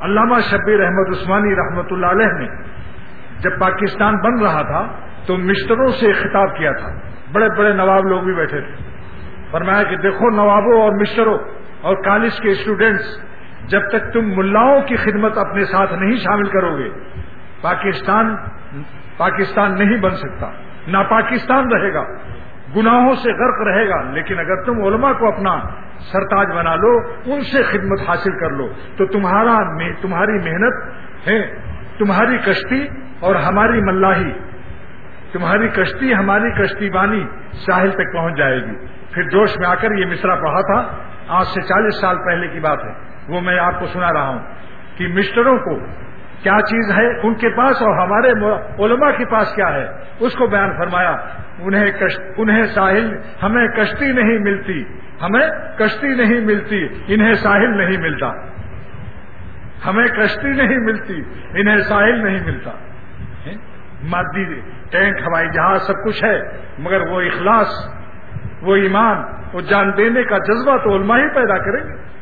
علامہ شبیر احمد عثمانی رحمۃ اللہ علیہ نے جب پاکستان بن رہا تھا تو مسٹروں سے خطاب کیا تھا، بڑے بڑے نواب لوگ بھی بیٹھے تھے، فرمایا کہ دیکھو نوابوں اور مسٹروں اور کالج کے اسٹوڈنٹس، جب تک تم ملاؤں کی خدمت اپنے ساتھ نہیں شامل کرو گے پاکستان نہیں بن سکتا، نہ پاکستان رہے گا، گناہوں سے غرق رہے گا۔ لیکن اگر تم علماء کو اپنا سرتاج بنا لو، ان سے خدمت حاصل کر لو، تو تمہاری محنت ہے، تمہاری کشتی اور ہماری ملاحی، تمہاری کشتی ہماری کشتی بانی ساحل تک پہنچ جائے گی۔ پھر جوش میں آ کر یہ مصرع پڑھا تھا، آج سے 40 سال پہلے کی بات ہے، وہ میں آپ کو سنا رہا ہوں کہ مسٹروں کو کیا چیز ہے ان کے پاس اور ہمارے علماء کے پاس کیا ہے، اس کو بیان فرمایا۔ انہیں ساحل، ہمیں کشتی نہیں ملتی، ہمیں کشتی نہیں ملتی، انہیں ساحل نہیں ملتا، ہمیں کشتی نہیں ملتی، انہیں ساحل نہیں ملتا۔ مادی ٹینک، ہوائی جہاز سب کچھ ہے، مگر وہ اخلاص، وہ ایمان، وہ جان دینے کا جذبہ تو علماء ہی پیدا کریں گے۔